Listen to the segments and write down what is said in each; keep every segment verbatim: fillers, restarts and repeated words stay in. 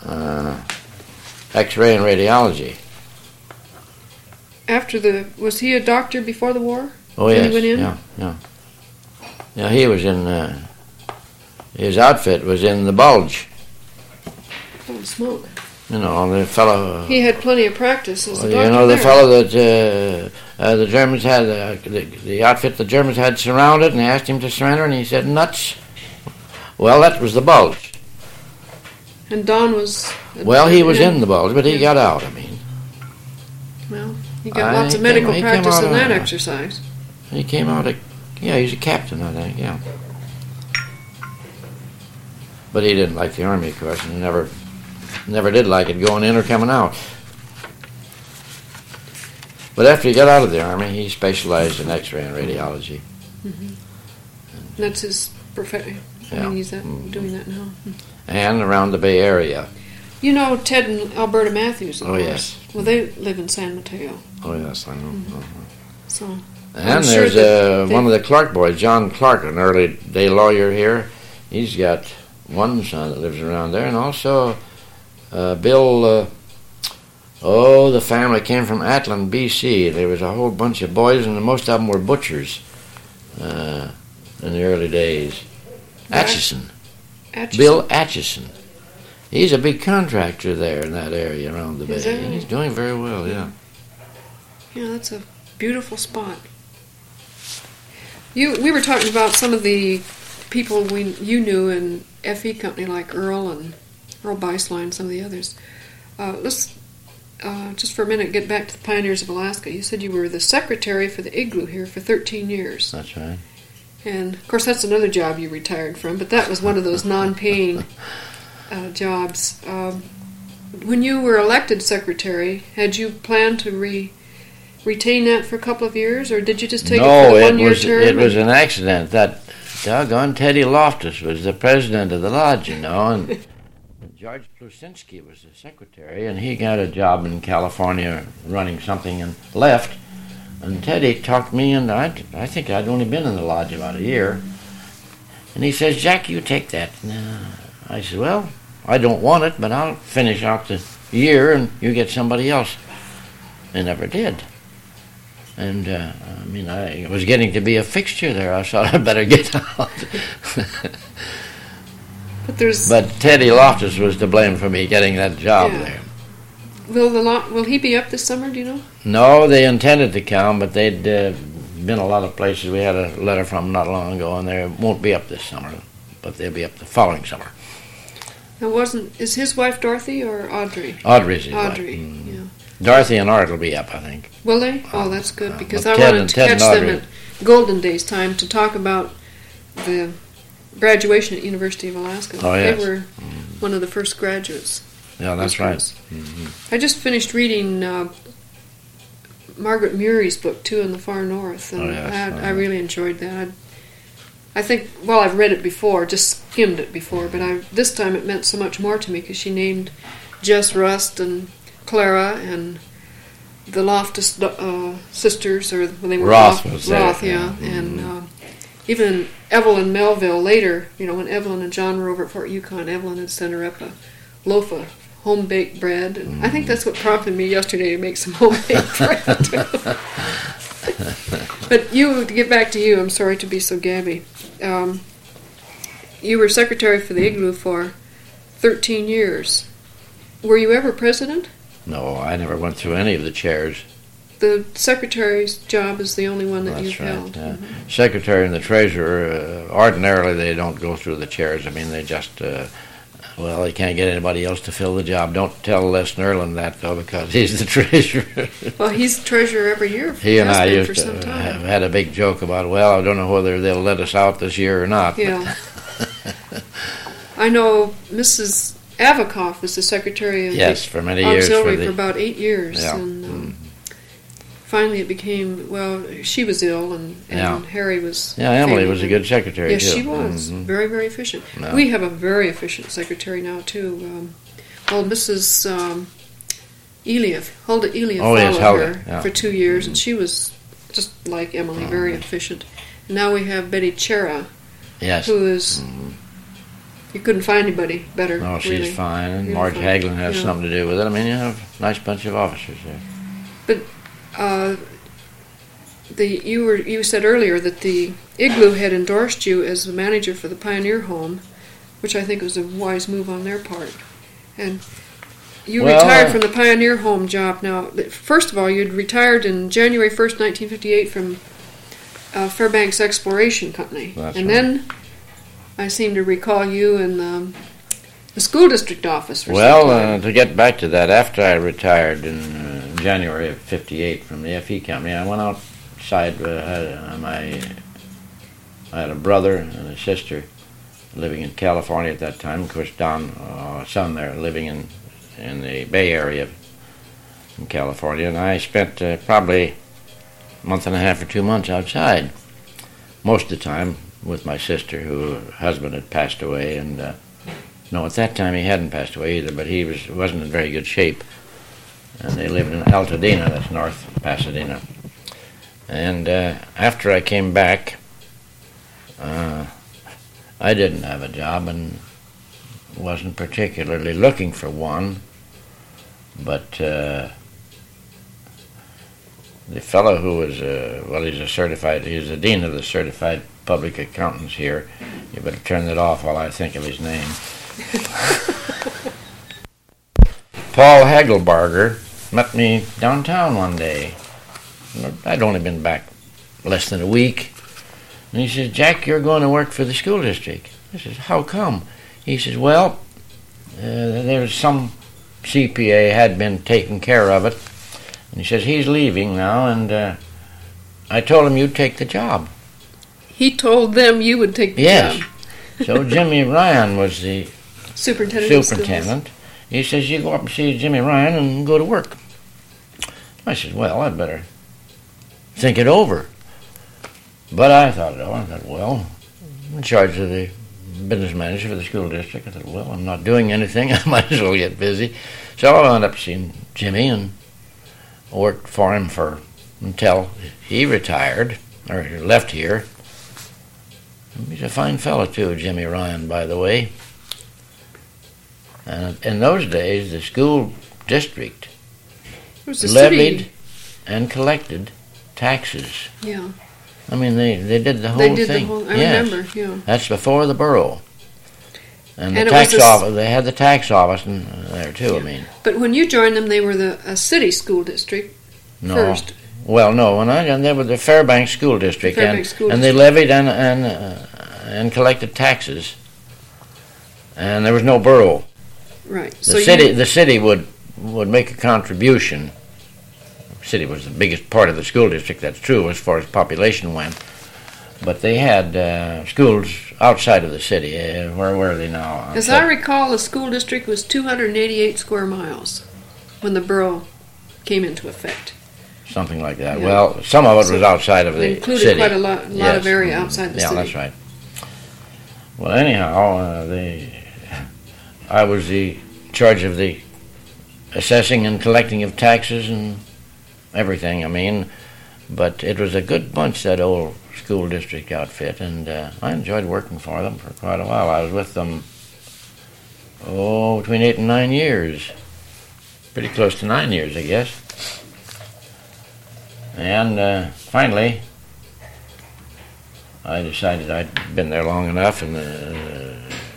uh, X-ray and radiology. After the, was he a doctor before the war? Oh, when yes, he went in? yeah, yeah. Yeah, he was in, uh, his outfit was in the Bulge. Holy smoke. You know, the fellow... He had plenty of practice as a well, doctor. You know, the there. fellow that uh, uh, the Germans had, uh, the, the outfit the Germans had surrounded, and they asked him to surrender, and he said, nuts. Well, that was the Bulge. And Don was... Well, he was yeah. in the Bulge, but he Yeah. got out, I mean. Well, he got I lots of came- medical he came practice out in of- that exercise. He came out, a, yeah, he's a captain, I think, yeah. But he didn't like the Army, of course, and he never, never did like it going in or coming out. But after he got out of the Army, he specialized in X-ray and radiology. Mm-hmm. That's his profession. I Yeah. mean, he's that, Mm. doing that now. And around the Bay Area. You know Ted and Alberta Matthews, of Oh, course. yes. Well, they live in San Mateo, Oh, yes, I know. Mm-hmm. Uh-huh. so... And I'm sure there's that uh, they- one of the Clark boys, John Clark, an early day lawyer here. He's got one son that lives around there, and also uh, Bill. Uh, oh, the family came from Atlin, B C. There was a whole bunch of boys, and most of them were butchers uh, in the early days. Atchison, Atchison. Bill Atchison. He's a big contractor there in that area around the Is bay. that right? He's doing very well, yeah. Yeah, that's a beautiful spot. You, we were talking about some of the people we you knew in F E Company, like Earl and Earl Beislein, some of the others. Uh, let's uh, just for a minute get back to the Pioneers of Alaska. You said you were the secretary for the Igloo here for thirteen years, That's right. and of course that's another job you retired from. But that was one of those non-paying uh, jobs. Um, when you were elected secretary, had you planned to re retain that for a couple of years, or did you just take no, it for the it one-year was term? it was an accident. That doggone Teddy Loftus was the president of the lodge, you know, and George Plusinski was the secretary, and he got a job in California running something and left. And Teddy talked me into, I, I think I'd only been in the lodge about a year, and he says, Jack, you take that. And, uh, I said, well, I don't want it, but I'll finish out the year and you get somebody else. They never did. And, uh, I mean, I was getting to be a fixture there. I thought I'd better get out. But there's But Teddy Loftus was to blame for me getting that job Yeah. there. will the lo- will he be up this summer? Do you know? No, they intended to come, but they'd uh, been a lot of places. We had a letter from them not long ago, and they won't be up this summer, but they'll be up the following summer. It wasn't. Is his wife Dorothy or Audrey? Audrey's his wife. Audrey. Mm. Yeah. Dorothy and Art will be up, I think. Will they? Oh, that's good Uh, because but I Ted wanted and- to Ted catch and them Audrey. at Golden Days time to talk about the graduation at University of Alaska. Oh, yes. They were one of the first graduates. Yeah, that's Those right. girls. Mm-hmm. I just finished reading uh, Margaret Murray's book, Two in the Far North, and Oh, yes. I, Uh-huh. I really enjoyed that. I, I think, well, I've read it before, just skimmed it before, but I this time it meant so much more to me because she named Jess Rust and Clara and the Loftus uh, sisters, or when they were Roth Lof- was there, Roth, yeah, yeah. Mm-hmm. and uh, even Evelyn Melville later. You know, when Evelyn and John were over at Fort Yukon, Evelyn had sent her up a loaf of home baked bread, and Mm-hmm. I think that's what prompted me yesterday to make some home baked bread. But you, to get back to you, I'm sorry to be so gabby. Um, you were secretary for the Igloo for thirteen years. Were you ever president? No, I never went through any of the chairs. The secretary's job is the only one that That's you've right. held. Yeah. Mhm. Secretary and the treasurer, uh, ordinarily they don't go through the chairs. I mean, they just, uh, well, they can't get anybody else to fill the job. Don't tell Les Nerlin that, though, because he's the treasurer. Well, he's treasurer every year. He and has I been used for to some have time. had a big joke about, well, I don't know whether they'll let us out this year or not. but- Yeah. I know Missus Avikoff was the secretary of Yes, the for many years. For auxiliary the, for about eight years. Yeah. And um, Mm. finally it became, well, she was ill, and, and Yeah. Harry was... yeah, Emily failing. was a good secretary, Yes, too. she was. Mhm. Very, very efficient. Yeah. We have a very efficient secretary now, too. Um, well, Missus Um, Elia, Hulda Elia Oh, yes, followed Hulda, her yeah. for two years, and she was just like Emily, very efficient. And now we have Betty Chera, Yes. who is Mhm. you couldn't find anybody better. No, she's really. fine, and Beautiful. Marge Hagelin has Yeah. something to do with it. I mean, you have a nice bunch of officers there. But uh, the you were you said earlier that the Igloo had endorsed you as the manager for the Pioneer Home, which I think was a wise move on their part. And you Well, retired uh, from the Pioneer Home job. Now, first of all, you'd retired in January first, nineteen fifty-eight, from uh, Fairbanks Exploration Company, That's and right. then I seem to recall you in the, the school district office. For Well, some uh, time. to get back to that, after I retired in uh, January of fifty-eight from the F E company, I went outside. Uh, had, uh, my, I had a brother and a sister living in California at that time. Of course, Don, uh, son there, living in in the Bay Area in California, and I spent uh, probably a month and a half or two months outside. Most of the time with my sister, whose husband had passed away, and uh, no, at that time he hadn't passed away either, but he was wasn't in very good shape. And they lived in Altadena, that's north of Pasadena. And uh, after I came back, uh, I didn't have a job and wasn't particularly looking for one, but uh, the fellow who was, uh, well, he's a certified, he's the dean of the certified public accountants here. You better turn that off while I think of his name. Paul Hagelbarger met me downtown one day. I'd only been back less than a week. And he says, "Jack, you're going to work for the school district." I says, "How come?" He says, "Well, uh, there's some C P A had been taking care of it." And he says, "He's leaving now, and uh, I told him you'd take the job." He told them you would take the Yes. job. So Jimmy Ryan was the Superintendent. of superintendent. He says, "You go up and see Jimmy Ryan and go to work." I said, "Well, I'd better think it over." But I thought, oh, I thought, well, I'm in charge of the business manager for the school district. I thought, well, I'm not doing anything. I might as well get busy. So I wound up seeing Jimmy and worked for him for until he retired or left here. He's a fine fellow too, Jimmy Ryan, by the way. And in those days, the school district It was a levied city. and collected taxes. Yeah. I mean, they, they did the whole They did thing. the whole. I Yes. remember. Yeah. That's before the borough. And the And it tax was a s- office, they had the tax office in there too, I Yeah. mean. But when you joined them, they were the a city school district No. first. Well, no, when I got there was the Fairbanks School District, Fairbanks and, School and they levied and and uh, and collected taxes, and there was no borough. Right. The So city, you, the city would would make a contribution. The city was the biggest part of the school district. That's true as far as population went, but they had uh, schools outside of the city. Uh, where were they now? as So- I recall, the school district was two hundred eighty-eight square miles when the borough came into effect. Something like that. Yeah. Well, some of it So was outside of It the included city. quite a lot, lot Yes. of area outside the yeah, city. that's right. Well, anyhow, uh, the I was the charge of the assessing and collecting of taxes and everything. I mean, but it was a good bunch, that old school district outfit, and uh, I enjoyed working for them for quite a while. I was with them oh between eight and nine years, pretty close to nine years, I guess. And uh, finally, I decided I'd been there long enough, and the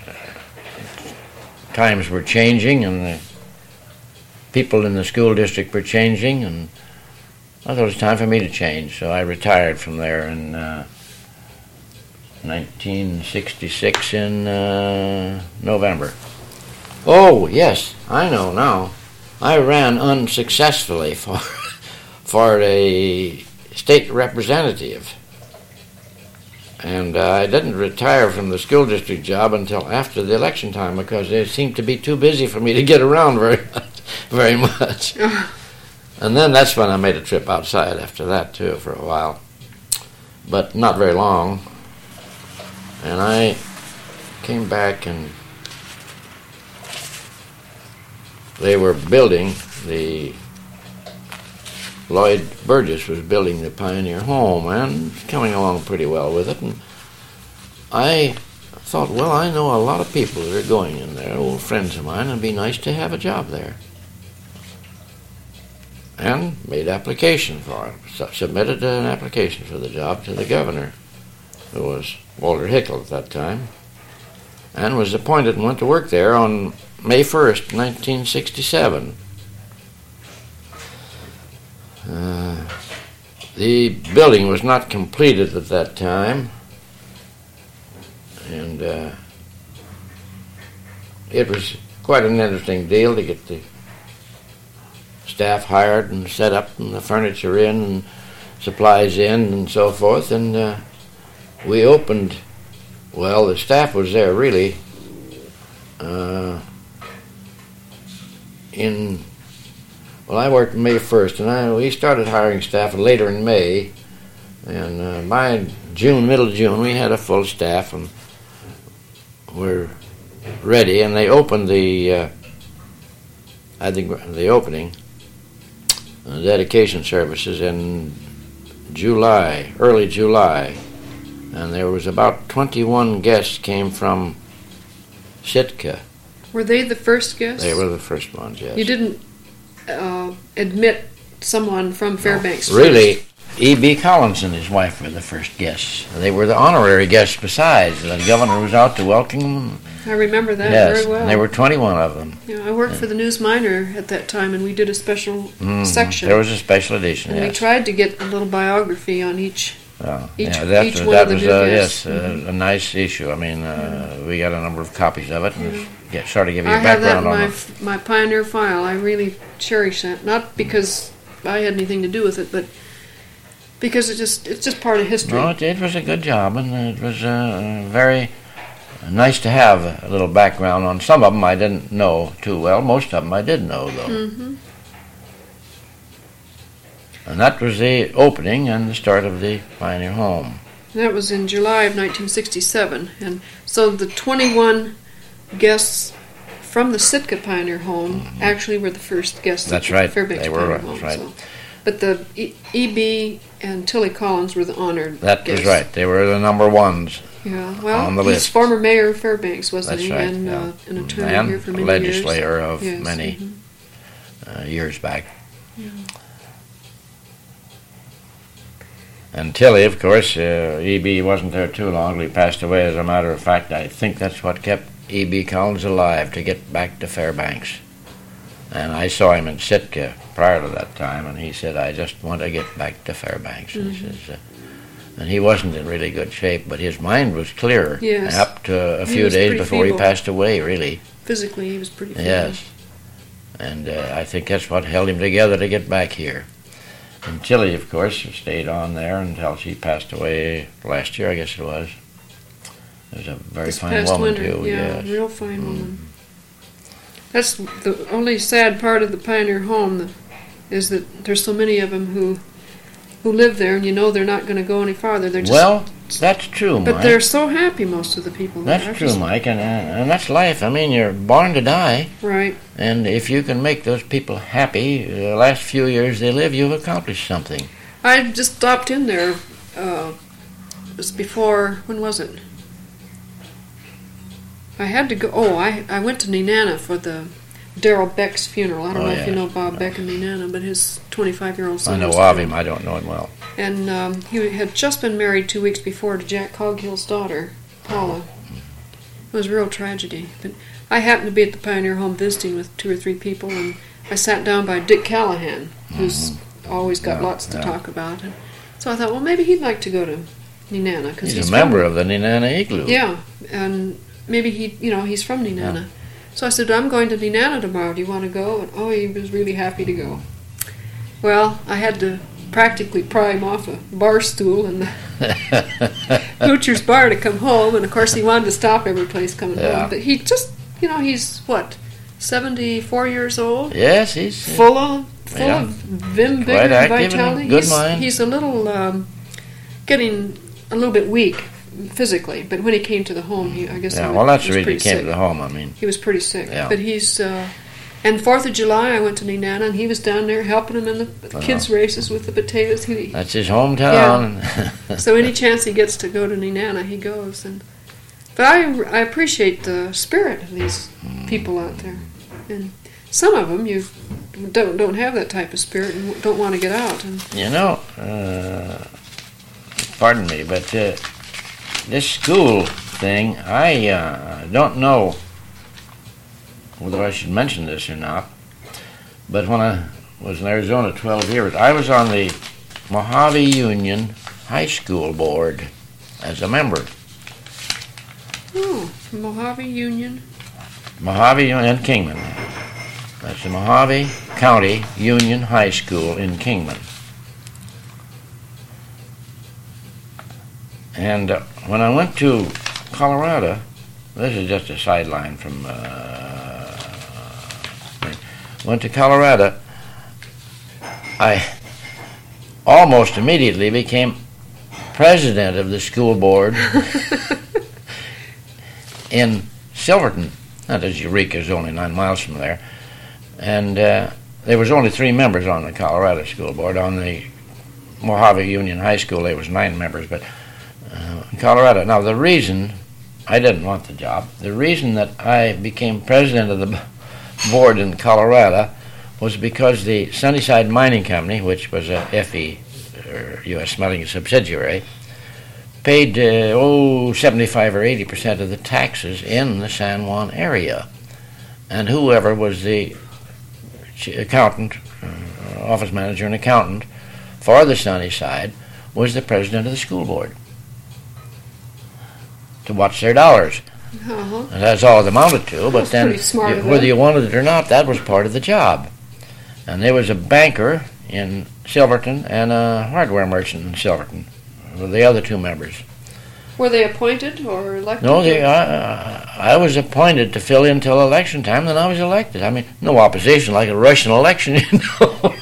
times were changing, and the people in the school district were changing, and I thought it was time for me to change. So I retired from there in uh, nineteen sixty-six in uh, November. Oh, yes, I know now. I ran unsuccessfully for for a state representative. And uh, I didn't retire from the school district job until after the election time, because they seemed to be too busy for me to get around very much. Very much. And then that's when I made a trip outside after that, too, for a while. But not very long. And I came back, and they were building the Lloyd Burgess was building the Pioneer Home and coming along pretty well with it. And I thought, well, I know a lot of people that are going in there, old friends of mine, and it'd be nice to have a job there. And made application for it. So submitted an application for the job to the governor, who was Walter Hickel at that time, and was appointed and went to work there on May first, nineteen sixty-seven. Uh, the building was not completed at that time, and uh, it was quite an interesting deal to get the staff hired and set up and the furniture in and supplies in and so forth, and uh, we opened, well, the staff was there really uh, in, well, I worked May first, and I, we started hiring staff later in May, and uh, by June, middle of June, we had a full staff and were ready, and they opened the, uh, I think the opening, uh, dedication services in July, early July, and there was about twenty-one guests came from Sitka. Were they the first guests? They were the first ones, yes. You didn't uh, admit someone from Fairbanks? No. Really, E B Collins and his wife were the first guests. They were the honorary guests besides. The governor was out to welcome them. I remember that yes, very well. And there were twenty-one of them. Yeah, I worked yeah. for the News Miner at that time, and we did a special mm, section. There was a special edition, and yes. we tried to get a little biography on each, oh, each, yeah, that, each that one of the was, new uh, guests. Yes, mm-hmm. uh, a nice issue. I mean, uh, mm-hmm. we got a number of copies of it, and yeah. get, sort of give you I a background on I it. have that in my, my Pioneer file. I really cherish that, not because I had anything to do with it, but because it just it's just part of history. No, it, it was a good job, and it was uh, very nice to have a little background on. Some of them I didn't know too well. Most of them I did know, though. Mm-hmm. And that was the opening and the start of the Pioneer Home. That was in July of nineteen sixty-seven, and so the twenty-one guests from the Sitka Pioneer Home mm-hmm. actually were the first guests. That's at right. The Fairbanks they Pioneer were Home. right. So. But the E B and Tilly Collins were the honored That guests. was right. They were the number ones. Yeah, well, on the he's list. former mayor of Fairbanks, wasn't That's he? right, And yeah. uh, an attorney and here for many legislator years. of yes. many mm-hmm. uh, years back. Yeah. And Tilly, of course, uh, E B wasn't there too long. He passed away, as a matter of fact. I think that's what kept E B Collins alive, to get back to Fairbanks. And I saw him in Sitka prior to that time, and he said, I just want to get back to Fairbanks. Mm-hmm. And, he says, uh, and he wasn't in really good shape, but his mind was clear yes. up to a he few days before feeble. he passed away, really. Physically, he was pretty feeble. Yes. And uh, I think that's what held him together to get back here. And Tilly, of course, stayed on there until she passed away last year, I guess it was. It was a very this fine past woman, winter, too. Yeah, yes. real fine Mm. woman. That's the only sad part of the Pioneer Home, that, is that there's so many of them who who live there, and you know they're not going to go any farther. They're just, Well, that's true, Mike. but they're so happy, most of the people there. That's I true, just- Mike, and, uh, and that's life. I mean, you're born to die, Right. and if you can make those people happy, the last few years they live, you've accomplished something. I just stopped in there. Uh, it was before, when was it? I had to go. Oh, I I went to Nenana for the Darrell Beck's funeral. I don't Oh, know if you yes. know Bob Beck in Nenana, but his twenty-five-year-old son. I know was of killed. him. I don't know him well. And um, he had just been married two weeks before to Jack Coghill's daughter, Paula. It was a real tragedy. But I happened to be at the Pioneer Home visiting with two or three people, and I sat down by Dick Callahan, who's mm-hmm. always got Yeah, lots to yeah. talk about. And so I thought, well, maybe he'd like to go to Nenana, because He's, he's a member from, of the Nenana Igloo. Yeah, and maybe he, you know, he's from Nenana. Yeah. So I said, I'm going to Nenana tomorrow. Do you want to go? And oh, he was really happy to go. Well, I had to practically pry him off a bar stool in the Butcher's Bar to come home, and of course he wanted to stop every place coming Yeah. home. But he just, you know, he's what, seventy-four years old? Yes, he's uh, Full of, full yeah. of vim, vigor, Quite and active and vitality. good he's, mind. he's a little, um, getting a little bit weak physically, but when he came to the home, he, I guess Yeah, he well, that's was the reason he pretty came sick. to the home, I mean. He was pretty sick. Yeah. But he's, uh, and fourth of July, I went to Nenana, and he was down there helping him in the Uh-huh. kids' races with the potatoes. He, That's his hometown. so any chance he gets to go to Nenana, he goes. And But I, I appreciate the spirit of these people out there. And some of them you don't don't have that type of spirit and don't want to get out. And You know, uh, pardon me, but uh, this school thing, I uh, don't know whether I should mention this or not, but when I was in Arizona twelve years, I was on the Mojave Union High School Board as a member. oh, Mojave Union. Mojave Union in Kingman. That's the Mojave County Union High School in Kingman. And uh, when I went to Colorado, this is just a sideline from, uh, went to Colorado, I almost immediately became president of the school board in Silverton. That is, Eureka is only nine miles from there. And uh, there was only three members on the Colorado school board. On the Mojave Union High School, there was nine members, but uh, in Colorado. Now, the reason I didn't want the job, the reason that I became president of the board in Colorado was because the Sunnyside Mining Company, which was a F E, or U S Smelting subsidiary, paid uh, oh seventy-five or eighty percent of the taxes in the San Juan area, and whoever was the accountant, uh, office manager, and accountant for the Sunnyside was the president of the school board to watch their dollars. Uh-huh. And that's all it amounted to. But That's then, pretty smart you- of whether them. you wanted it or not, that was part of the job. And there was a banker in Silverton and a hardware merchant in Silverton, were the other two members. Were they appointed or elected? No, they, I, I was appointed to fill in till election time, then I was elected. I mean, no opposition like a Russian election, you know.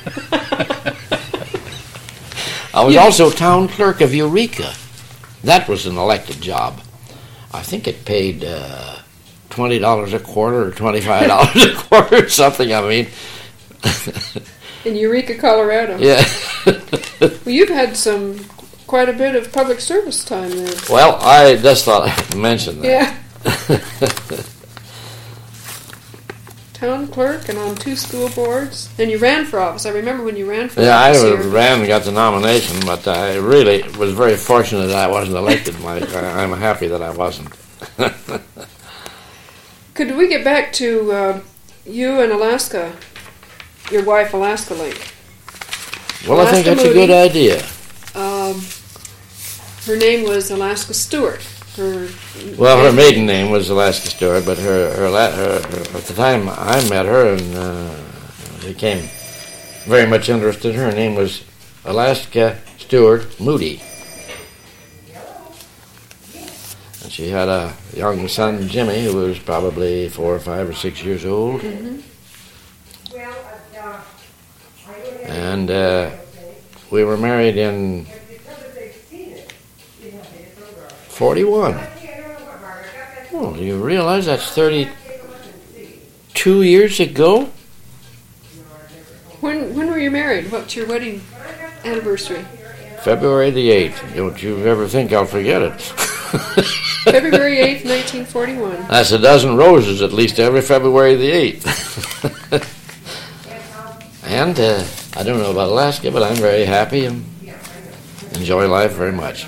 I was Yeah. also town clerk of Eureka. That was an elected job. I think it paid uh, twenty dollars a quarter or twenty-five dollars a quarter or something, I mean. In Eureka, Colorado. Yeah. Well, you've had some quite a bit of public service time there. Well, I just thought I'd mention that. Yeah. Town clerk and on two school boards. And you ran for office. I remember when you ran for Yeah, I office here. ran and got the nomination, but I really was very fortunate that I wasn't elected, Mike. I- I'm happy that I wasn't. Could we get back to uh, you and Alaska, your wife, Alaska Lake? Well, I think Alaska that's a good Moody. idea. Um, her name was Alaska Stewart. Her Well, her maiden name was Alaska Stewart, but her, her, la- her, her at the time I met her and uh, became very much interested, her name was Alaska Stewart Moody. And she had a young son, Jimmy, who was probably four or five or six years old. Mm-hmm. And uh, we were married in forty-one. Oh, do you realize that's thirty-two years ago? When when were you married? What's your wedding anniversary? February the eighth. Don't you ever think I'll forget it. February eighth, nineteen forty-one. That's a dozen roses at least every February the eighth. And uh, I don't know about Alaska, but I'm very happy and enjoy life very much.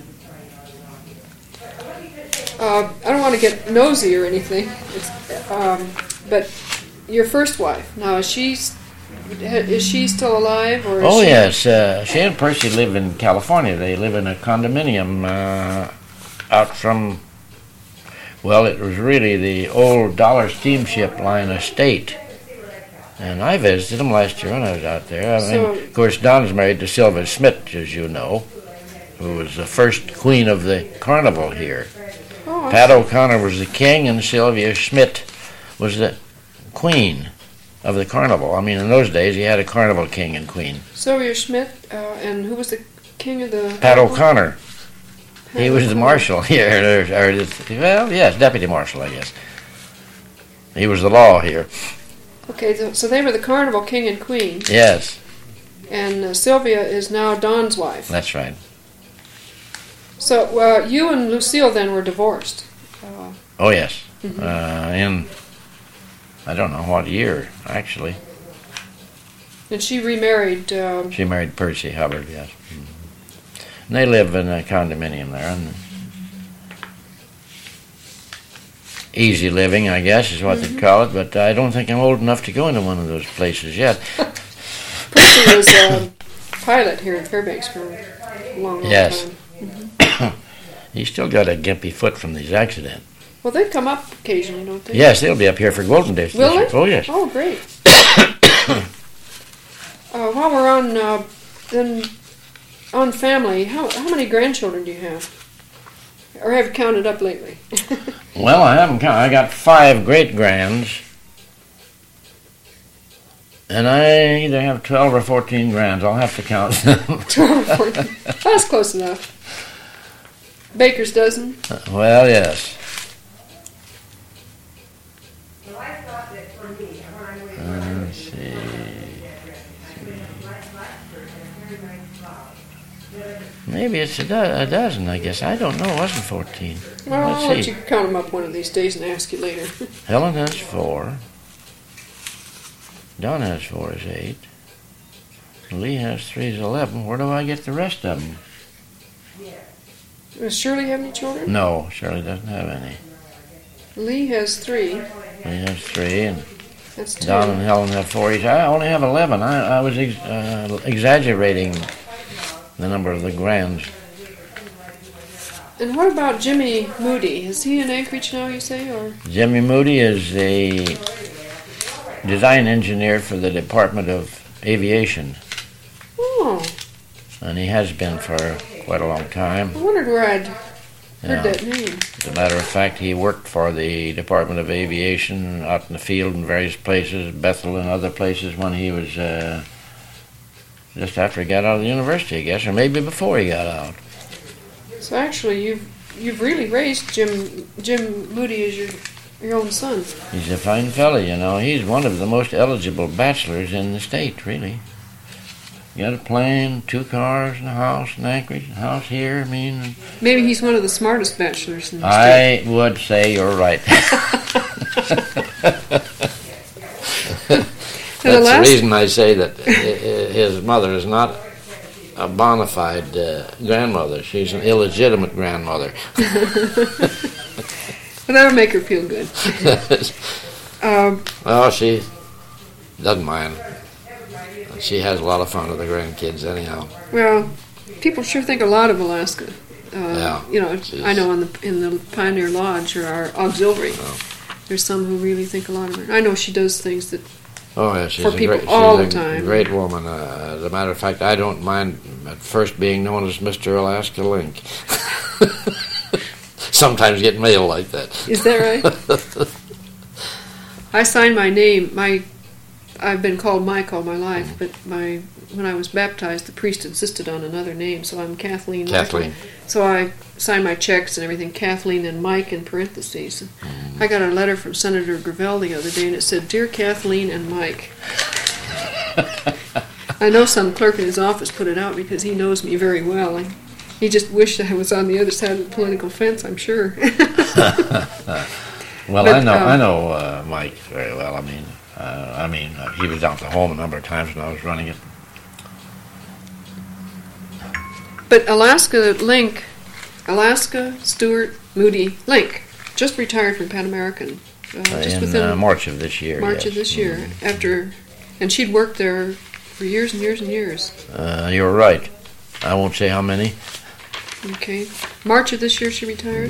Uh, I don't want to get nosy or anything, it's, um, but your first wife. Now, is she is she still alive? Or is Oh she, yes, uh, she and Percy live in California. They live in a condominium uh, out from, well, it was really the old Dollar Steamship Line estate. And I visited them last year when I was out there. I mean, So- of course, Don's married to Sylvia Smith, as you know, who was the first queen of the carnival here. Oh, Pat O'Connor was the king, and Sylvia Schmidt was the queen of the carnival. I mean, in those days, you had a carnival king and queen. Sylvia Schmidt, uh, and who was the king of the... Pat O'Connor. Pat He was the O'Connor. marshal here. Or, or, well, yes, deputy marshal, I guess. He was the law here. Okay, so, so they were the carnival king and queen, Yes, and uh, Sylvia is now Don's wife. that's right. So uh, you and Lucille then were divorced. Uh, Oh, yes. Mhm. Uh, in, I don't know what year, actually. and she remarried. Um, She married Percy Hubbard, yes. Mhm. And they live in a condominium there. And easy living, I guess, is what Mhm. they call it, but I don't think I'm old enough to go into one of those places yet. Percy was a pilot here in Fairbanks for a long, long Yes. time. He's still got a gimpy foot from his accident. Well, they come up occasionally, don't they? Yes, they'll be up here for Golden Days. this Will year. they? Oh, yes. Oh, great. uh, while we're on, uh, then on family, how how many grandchildren do you have, or have you counted up lately? Well, I haven't counted. I got five great-grands, and I either have twelve or fourteen grands. I'll have to count them. Twelve, fourteen. That's close enough. Baker's dozen. Well, yes. Uh, let's see. Maybe it's a, do- a dozen, I guess. I don't know. It wasn't fourteen. Well, I'll Let's let see. you count them up one of these days and ask you later. Helen has four. Don has four is eight. Lee has three is eleven. Where do I get the rest of them? Does Shirley have any children? No, Shirley doesn't have any. Lee has three. Lee has three, and That's two. Don and Helen have four each. I only have eleven. I, I was ex- uh, exaggerating the number of the grands. And what about Jimmy Moody? Is he in Anchorage now, you say? Or Jimmy Moody is the design engineer for the Department of Aviation, Oh, and he has been for quite a long time. I wondered where I'd heard Yeah. that name. As a matter of fact, he worked for the Department of Aviation out in the field in various places, Bethel and other places, when he was uh, just after he got out of the university, I guess, or maybe before he got out. So actually, you've you've really raised Jim Jim Moody as your your own son. He's a fine fella, you know. He's one of the most eligible bachelors in the state, really. Got a plane, two cars, and a house in Anchorage, a house here. I mean, Maybe he's one of the smartest bachelors in the state. I would say you're right. And the That's last- the reason I say that i- i- his mother is not a bona fide uh, grandmother. She's an illegitimate grandmother. Well, that'll make her feel good. Um, Well, she doesn't mind. She has a lot of fun with the grandkids anyhow. well, people sure think a lot of Alaska. Uh, Yeah. You know, She's- I know in the in the Pioneer Lodge or our auxiliary, Oh. there's some who really think a lot of her. I know she does things that. Oh, yeah, she's For a people great, all she's the a time. great woman. Uh, as a matter of fact, I don't mind at first being known as Mister Alaska Link. Sometimes get mail like that. Is that right? I signed my name. My I've been called Mike all my life, but my when I was baptized, the priest insisted on another name, so I'm Kathleen. Kathleen. So I signed my checks and everything, Kathleen and Mike in parentheses. Mm. I got a letter from Senator Gravel the other day, and it said, "Dear Kathleen and Mike." I know some clerk in his office put it out because he knows me very well. And he just wished I was on the other side of the political fence, I'm sure. Well, But, I know um, I know uh, Mike very well. I mean, uh, I mean, uh, he was down at the home a number of times when I was running it. But Alaska Link, Alaska Stewart Moody Link, just retired from Pan American. Uh, just in within uh, March of this year. March yes. of this year. Mhm. After, and she'd worked there for years and years and years. Uh, you're right. I won't say how many. Okay, March of this year she retired.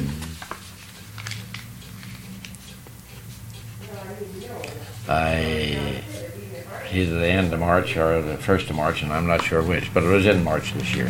I either the end of March or the first of March, and I'm not sure which, but it was in March this year.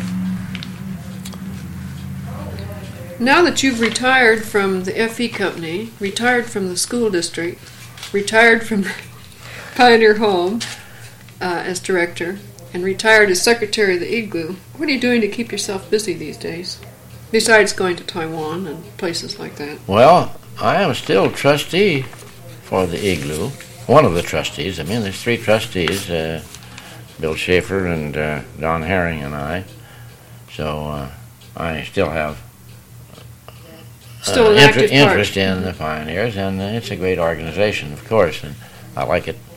Now that you've retired from the F E company, retired from the school district, retired from the Pioneer Home uh, as director, and retired as secretary of the Igloo, what are you doing to keep yourself busy these days? Besides going to Taiwan and places like that. Well, I am still trustee for the Igloo. One of the trustees. I mean, there's three trustees, uh, Bill Schaefer and uh, Don Herring and I. So uh, I still have Still uh, an inter- active part. interest in the Pioneers, and uh, it's a great organization, of course, and I like it.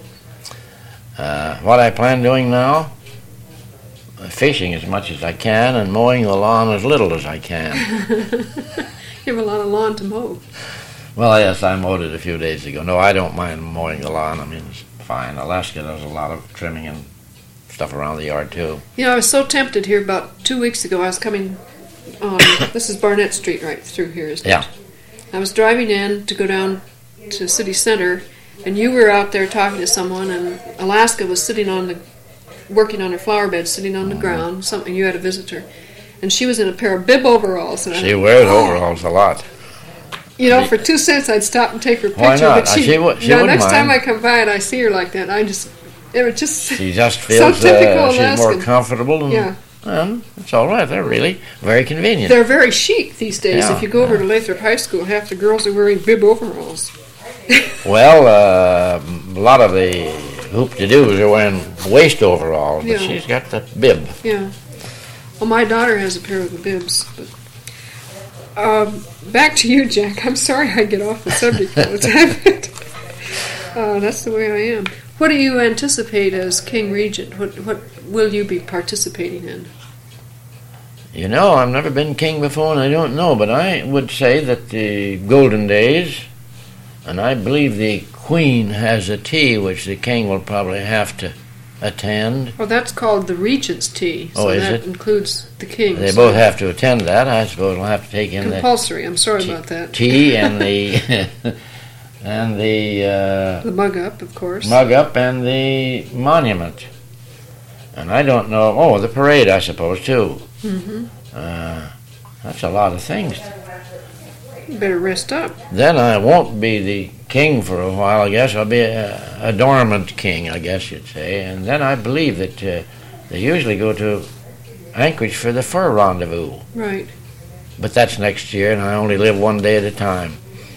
Uh, what I plan doing now? Uh, fishing as much as I can, and mowing the lawn as little as I can. You have a lot of lawn to mow. Well, yes, I mowed it a few days ago. No, I don't mind mowing the lawn. I mean, it's fine. Alaska does a lot of trimming and stuff around the yard, too. You know, I was so tempted here about two weeks ago. I was coming on, this is Barnett Street right through here, isn't Yeah. it? I was driving in to go down to city center, and you were out there talking to someone, and Alaska was sitting on the, working on her flower bed, sitting on the Mm-hmm. ground, something, you had a visitor. And she was in a pair of bib overalls. And I She thought, wears overalls a lot. You know, for two cents, I'd stop and take her picture. Why not? But she, She would- she now, wouldn't next time I mind. come by and I see her like that, I just, it was just She just so feels typical uh, she's more Alaskan. comfortable, and Yeah. well, it's all right. They're really very convenient. They're very chic these days. Yeah, If you go over yeah. to Lathrop High School, half the girls are wearing bib overalls. Well, uh, a lot of the hoop-de-doos are wearing waist overalls, but Yeah. she's got the bib. Yeah. Well, my daughter has a pair of the bibs. But um, back to you, Jack. I'm sorry I get off the subject all the time. uh, that's the way I am. What do you anticipate as King Regent? What what will you be participating in? You know, I've never been king before, and I don't know, but I would say that the golden days, and I believe the queen has a tea, which the king will probably have to attend. Well, that's called the Regent's Tea. So Oh, is that it? includes the king. They so both have to attend that. I suppose we'll have to take in the compulsory. I'm sorry about that. tea and the and the uh, The mug up, of course. mug up and the monument. And I don't know. Oh, the parade, I suppose, too. Mm-hmm. Uh, that's a lot of things. You better rest up. Then I won't be the king for a while, I guess. I'll be a, a dormant king, I guess you'd say. And then I believe that uh, they usually go to Anchorage for the fur rendezvous. Right. But that's next year, and I only live one day at a time.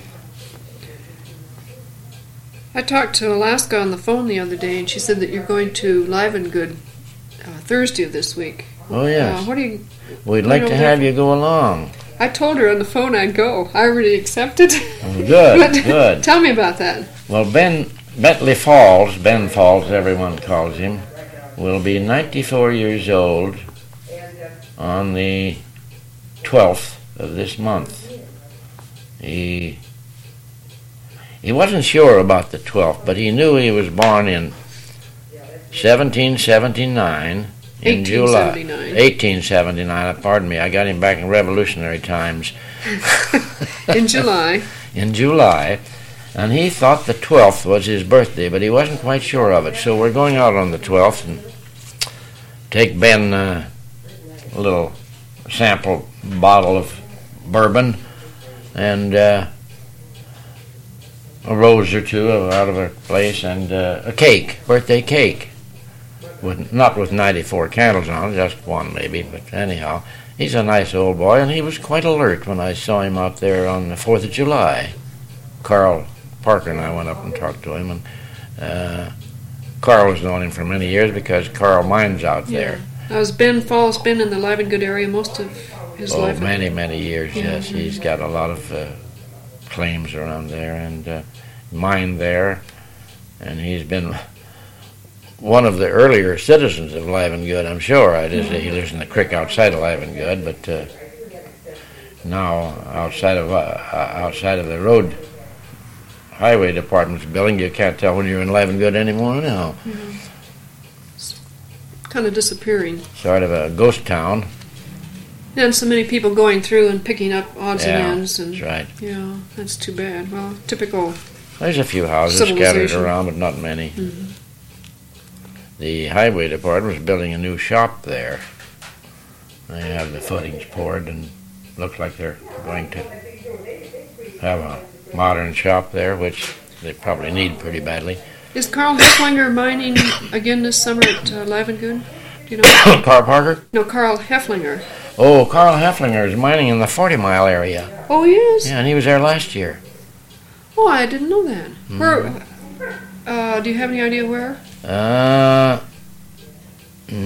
I talked to Alaska on the phone the other day, and she said that you're going to Livengood uh, Thursday of this week. Oh, yes. Uh, what do you? We'd I like don't to know. have you go along. I told her on the phone I'd go. I already accepted. Oh, good, But good. Tell me about that. Well, Ben Bentley Falls, Ben Falls, everyone calls him, will be ninety-four years old on the twelfth of this month. He he wasn't sure about the twelfth, but he knew he was born in seventeen seventy-nine in July. eighteen seventy-nine. eighteen seventy-nine, pardon me, I got him back in revolutionary times. In July. in July, and he thought the twelfth was his birthday, but he wasn't quite sure of it. So we're going out on the twelfth and take Ben uh, a little sample bottle of bourbon and uh, a rose or two out of a place and uh, a cake, birthday cake. With, not with ninety-four candles on it, just one maybe, but anyhow. He's a nice old boy, and he was quite alert when I saw him out there on the fourth of July. Carl Parker and I went up and talked to him, and uh, Carl has known him for many years because Carl mines out there. Yeah. Has Ben Falls been in the Livengood area most of his Oh, life? many, many years, yes. Mhm. He's got a lot of uh, claims around there and uh, mined there, and he's been one of the earlier citizens of Livengood, I'm sure. I just, he lives in the creek outside of Livengood, but uh, now outside of uh, outside of the road highway department's building, you can't tell when you're in Livengood anymore now. Mhm. Kind of disappearing. Sort of a ghost town. And so many people going through and picking up odds Yeah, and ends. And, that's right. Yeah, that's too bad. Well, typical. There's a few houses scattered Civilization. around, but not many. Mhm. The highway department is building a new shop there. They have the footings poured and looks like they're going to have a modern shop there, which they probably need pretty badly. Is Carl Heflinger mining again this summer at uh, Livengood? Do you know? Carl Parker? No, Carl Heflinger. Oh, Carl Heflinger is mining in the forty mile area. Oh, he is? Yeah, and he was there last year. Oh, I didn't know that. Mm-hmm. Where? Uh, do you have any idea where? Uh, mm,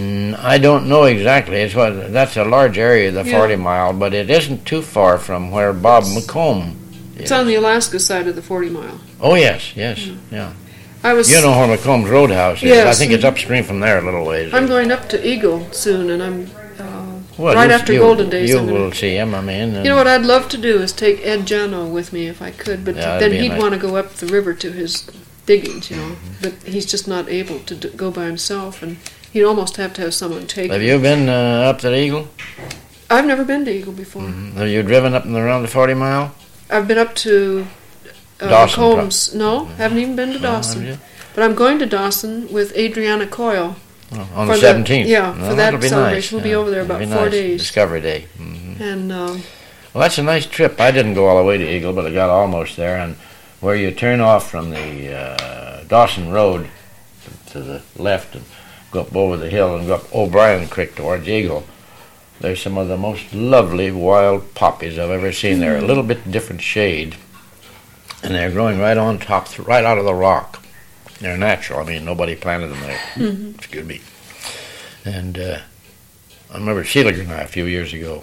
I don't know exactly. It's what that's a large area, the Yeah. forty mile, but it isn't too far from where Bob McComb is. It's on the Alaska side of the forty mile. Oh yes, yes, yeah. I was. You know where McComb's Roadhouse is. I Yes. think it's upstream from there a little ways. I'm going up to Eagle soon, and I'm uh, Well, right you- after you- Golden Days. You I'm gonna- will see him. I mean, and You know what I'd love to do is take Ed Jano with me if I could, but Yeah, that'd then be a he'd nice- want to go up the river to his diggings, you know. But he's just not able to d- go by himself, and he'd almost have to have someone take Have him. you been uh, up to Eagle? I've never been to Eagle before. Mm-hmm. Have you driven up and around the forty mile? I've been up to uh, Dawson, Combs. No, haven't even been to Oh, Dawson. have you? But I'm going to Dawson with Adriana Coyle. Oh, on For the the- seventeenth. yeah, for that that'll be celebration. nice. We'll be yeah. over there It'll about be four nice. days. Discovery Day. hmm And um, Well, that's a nice trip. I didn't go all the way to Eagle, but I got almost there. And where you turn off from the uh, Dawson Road to the left and go up over the hill and go up O'Brien Creek towards Eagle, there's some of the most lovely wild poppies I've ever seen there. A little bit different shade, and they're growing right on top, right out of the rock. They're natural. I mean, nobody planted them there. Mhm. Excuse me. And uh, I remember Sheila and I a few years ago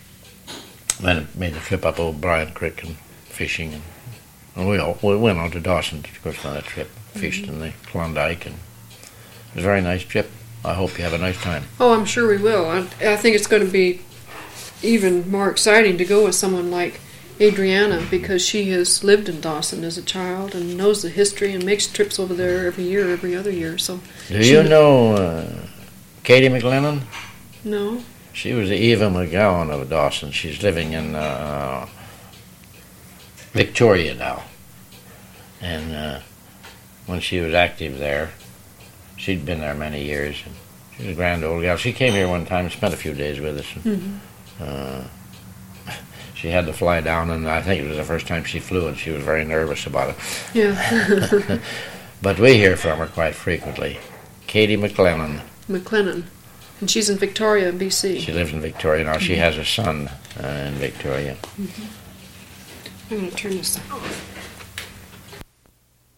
made, made the trip up O'Brien Creek and fishing. And, and we, all, we went on to Dawson, of course, on that trip. Fished in the Klondike. And it was a very nice trip. I hope you have a nice time. oh, I'm sure we will. I, I think it's going to be even more exciting to go with someone like Adriana because she has lived in Dawson as a child and knows the history and makes trips over there every year, every other year. So Do she- you know uh, Katie McLennan? No. She was the Eva McGowan of Dawson. She's living in uh, Victoria now. And uh, when she was active there, she'd been there many years. And she was a grand old gal. She came here one time and spent a few days with us. And, Mhm. uh, she had to fly down, and I think it was the first time she flew, and she was very nervous about it. Yeah. But we hear from her quite frequently. Katie McLennan. McLennan. And she's in Victoria, B C. She lives in Victoria now. She has a son uh, in Victoria. I'm going to turn this off.